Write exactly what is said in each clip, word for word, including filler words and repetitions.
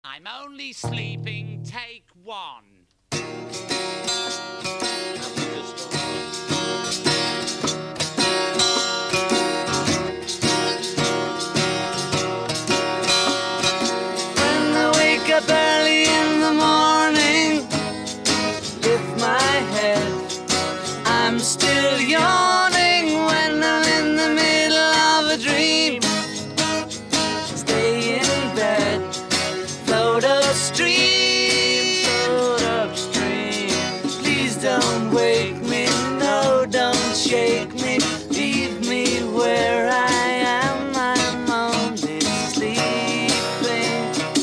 I'm only sleeping, take one. When I wake up early in the morning, lift my head, I'm still yawning when I'm in the middle of a dream. Stay in bed, float upstream, float upstream. Please don't wake me, no, don't shake me, leave me where I am, I'm only sleeping.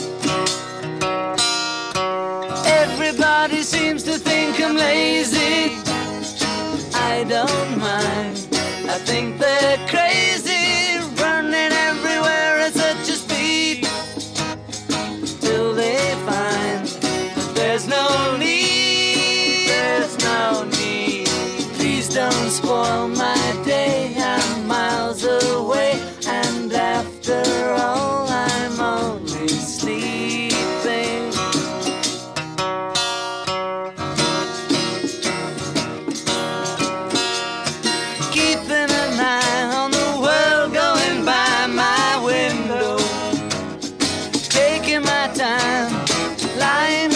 Everybody seems to think I'm lazy, I don't mind, I think they're crazy, running everywhere at such a speed, till they find that there's no need, there's no need. Please don't spoil my day, I'm miles away, and after all I'm only sleeping. Keeping an eye on the world going by my window, taking my time, lying